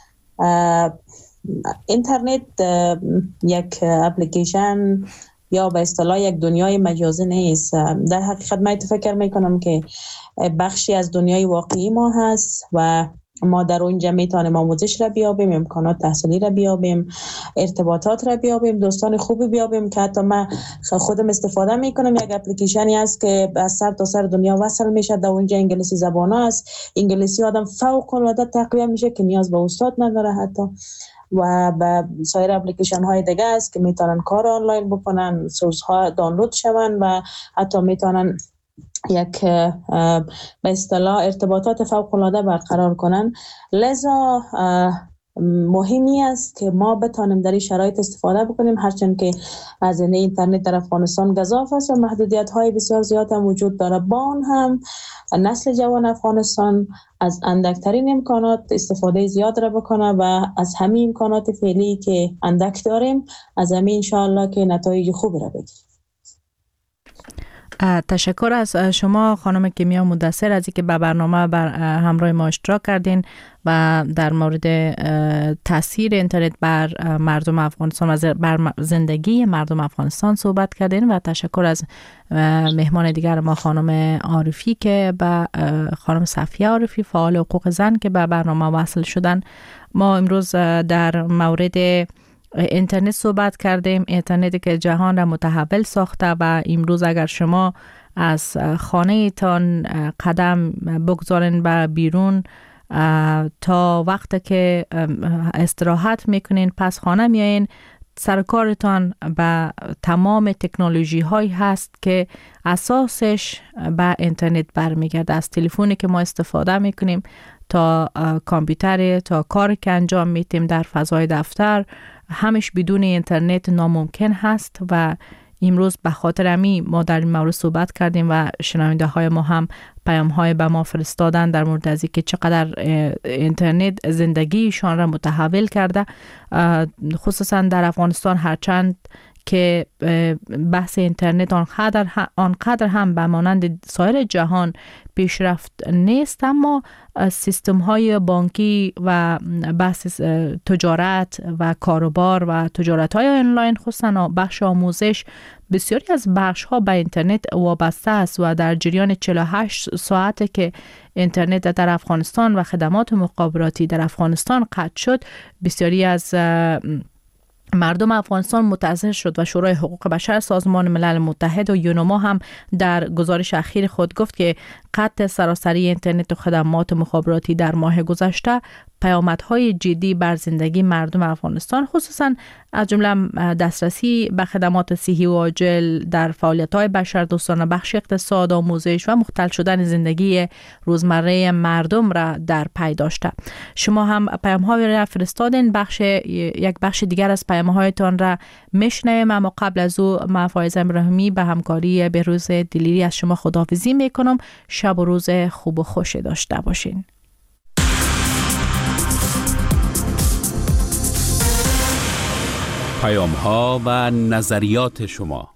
K: اینترنت یک اپلیکیشن یا به اصطلاح یک دنیای مجازی نیست. در حقیقت من فکر میکنم که بخشی از دنیای واقعی ما هست و ما در اونجا میتونیم آموزش را بیابیم، امکانات تحصیلی را بیابیم، ارتباطات را بیابیم، دوستان خوبی بیابیم که حتی من خودم استفاده میکنم. یک اپلیکیشنی است که از سر تا سر دنیا وصل میشه. در اونجا انگلیسی زبان است. انگلیسی آدم فوق العاده تقویت میشه که نیاز به استاد نداره حتی. و به سایر اپلیکیشن های دیگه است که میتونن کار آنلاین بکنن، سورس ها دانلود شون و حتی میتونن یک به اصطلاح ارتباطات فوق العاده برقرار کنن. لذا مهمی است که ما بتانیم در این شرایط استفاده بکنیم، هرچند که هزینه اینترنت در افغانستان گزاف است و محدودیت های بسیار زیاد هم وجود داره. با آن هم نسل جوان افغانستان از اندکترین امکانات استفاده زیاد را بکنه و از همین امکانات فعلی که اندک داریم از همین انشاءالله که نتایج خوب را بگیریم.
A: تشکر از شما خانم کیمیا مدثر از اینکه به برنامه بر همراه ما اشتراک کردین و در مورد تاثیر اینترنت بر مردم افغانستان و بر زندگی مردم افغانستان صحبت کردین. و تشکر از مهمان دیگر ما خانم عارفی که به خانم صفیه عارفی فعال حقوق زن که به برنامه وصل شدن. ما امروز در مورد اینترنت صحبت کردیم، اینترنتی که جهان را متحول ساخته و امروز اگر شما از خانه تان قدم بگذارین به بیرون تا وقت که استراحت میکنین پس خانه میایین، سرکارتان به تمام تکنولوژی هایی هست که اساسش به اینترنت برمیگرده. از تلفنی که ما استفاده میکنیم تا کامپیوتر تا کاری که انجام میتیم در فضای دفتر، همش بدون اینترنت ناممکن هست و امروز به خاطر امی ما در این مورد صحبت کردیم و شنونده های ما هم پیام های به ما فرستادن در مورد از اینکه چقدر اینترنت زندگیشان را متحول کرده، خصوصا در افغانستان. هرچند که بحث اینترنت آنقدر هم به مانند سایر جهان پیشرفت نیست، اما سیستم های بانکی و بحث تجارت و کاروبار و تجارت های آنلاین خصوصا بخش آموزش بسیاری از بخش ها به اینترنت وابسته است و در جریان 48 ساعت که اینترنت در افغانستان و خدمات مخابراتی در افغانستان قطع شد، بسیاری از مردم افغانستان متاثر شد و شورای حقوق بشر سازمان ملل متحد و یونما هم در گزارش اخیر خود گفت که قطع سراسری اینترنت و خدمات مخابراتی در ماه گذشته پیامدهای جدی بر زندگی مردم افغانستان، خصوصا از جمله دسترسی به خدمات صحی و عاجل در فعالیت‌های بشردوستانه، بخش اقتصاد، آموزش و مختل شدن زندگی روزمره مردم را در پی داشته. شما هم پیام‌های را فرستادین، یک بخش دیگر از پیام‌هایتان را میشنویم، اما قبل از او من فایزه ابراهیمی به همکاری بهروز دلیری از شما خداحافظی میکنم. شب و روز خوب و خوش داشته باشین.
C: پیام‌ها و نظریات شما.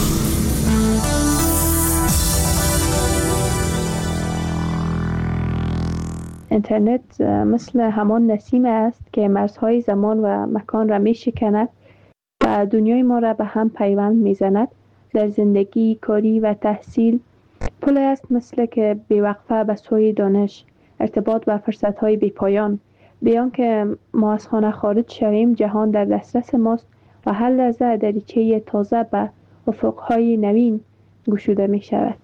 O: اینترنت مثل همان نسیم است که مرزهای زمان و مکان را می شکند و دنیای ما را به هم پیوند می زند. در زندگی، کاری و تحصیل پل است مثل که بی‌وقفه به سوی دانش، ارتباط و فرصت‌های بی‌پایان. بیان که ما از خانه خارج شویم، جهان در دسترس ماست و هر لحظه دریچه تازه به افق‌های نوین گشوده می شود.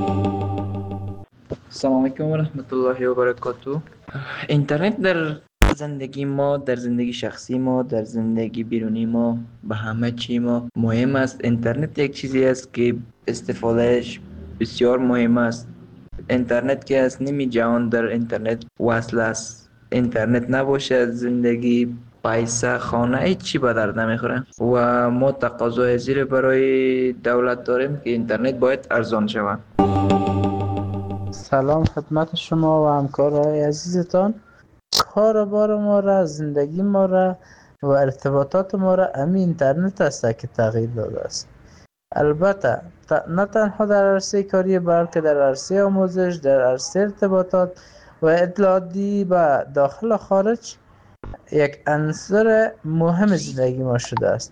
P: السلام علیکم و رحمت الله و برکاته. اینترنت در زندگی ما، در زندگی شخصی ما، در زندگی بیرونی ما، به همه چی ما مهم است. اینترنت یک چیزی است که استفادهش بسیار مهم است. اینترنت که از نیمی جهان در اینترنت وصل است. اینترنت نباشه زندگی، پیسه، خانه، هیچ چی به درد نمیخوره و ما تقاضای زیر برای دولت داریم که اینترنت باید ارزان شود.
Q: سلام خدمت شما و همکارای عزیزتان. کاربار ما را، زندگی ما را و ارتباطات ما را همین اینترنت است که تغییر داده است. البته نه تنها در عرصه کاری بلکه در عرصه آموزش، در عرصه ارتباطات و اطلاعاتی به داخل و خارج یک عنصر مهم زندگی ما شده است.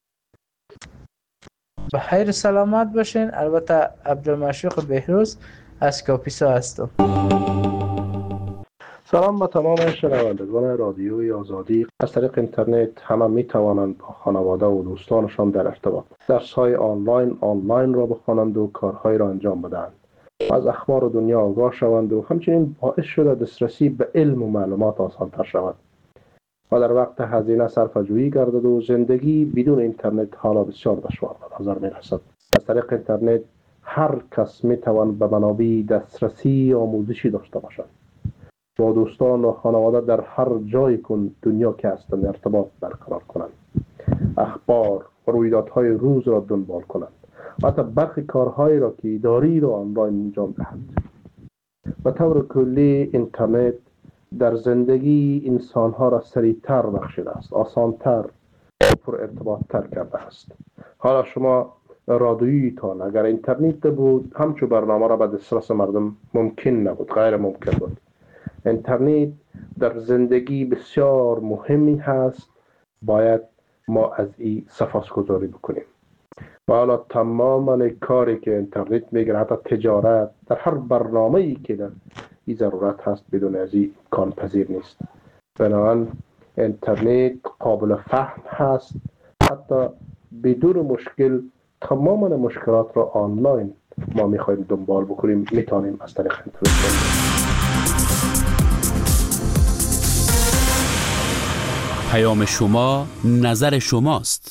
Q: به خیر سلامت باشین. البته عبدالمشوق بهروز از کاپیسا هستم.
R: سلام به تمام شنوندگان رادیوی آزادی. از طریق اینترنت همه می توانند با خانواده و دوستانشان در ارتباط، درس‌های آنلاین را بخوانند و کارهای را انجام بدهند، از اخبار دنیا آگاه شوند و همچنین باعث شده دسترسی به علم و معلومات آسان‌تر شود و در وقت هزینه صرفه‌جویی گردد و زندگی بدون اینترنت حالا بسیار دشوار به نظر می‌رسد. از طریق اینترنت هر کس می‌تواند به منابع دسترسی آموزشی داشته باشد. با دوستان و خانواده در هر جای دنیا که هستند ارتباط برقرار کنند، اخبار و رویدادهای روز را دنبال کنند و حتی برخی کارهایی را که اداری را آنلاین انجام دهند. به طور کلی اینترنت در زندگی انسانها را سریعتر بخشیده است، آسانتر و پر ارتباطتر کرده است. حالا شما رادیویتان اگر اینترنت بود همچو برنامه را به دسترس مردم ممکن نبود، غیر ممکن بود. اینترنت در زندگی بسیار مهمی هست، باید ما از این سپاسگزاری بکنیم. و حالا تمام کاری که اینترنت میگه، حتی تجارت، در هر برنامه‌ای که در این ضرورت هست بدون از این امکان پذیر نیست. بنابراین اینترنت قابل فهم هست، حتی بدون مشکل تمام مشکلات را آنلاین ما میخوایم دنبال بکنیم، میتونیم از طریق اینترنت.
C: پیام شما نظر شماست.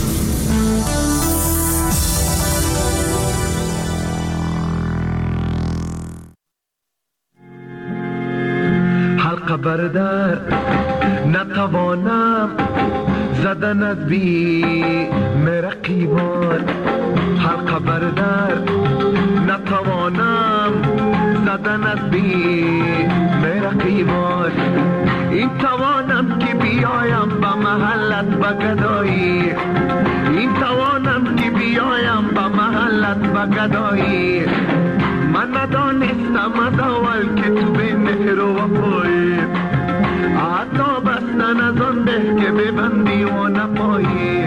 S: حلقه بردر نتوانم زدنت بی مرقیبان، حلقه بردر نتوانم زدنت بی مرقیبان. این توانم که بیایم به محلت بگدایی، این توانم که بیایم به محلت بگدایی. من ندانستم از اول که تو به مهر و وفایی، حتی بستن از آن به که ببندی و نپایی.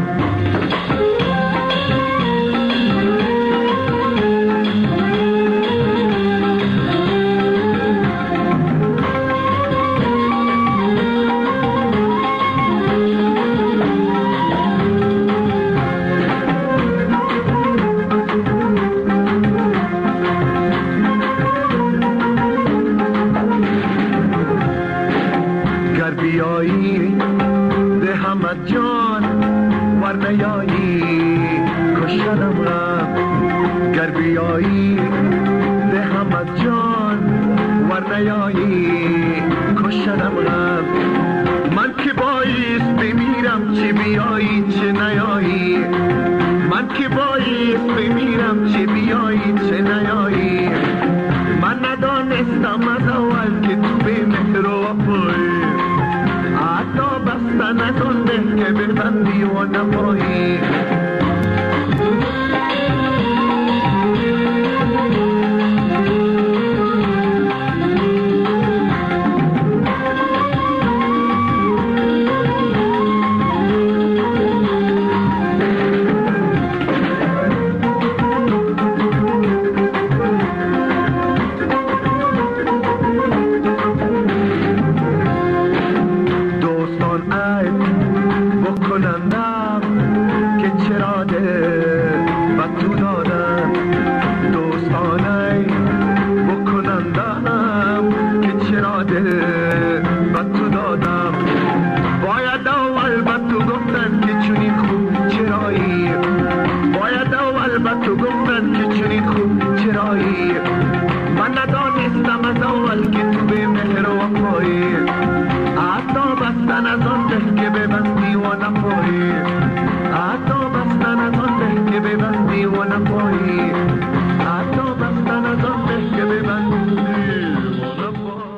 S: جان ور نیایی کشتنم غم، گر بیایی ده همت جان ور نیایی کشتنم غم. من که بایست بمیرم چه بیایی چه نیایی، من که بایست بمیرم چه بیایی چه نیایی. من ندانستم از اول که تو به مهر و وفایی، حتی بستن از آن ده که ببندی و نپایی.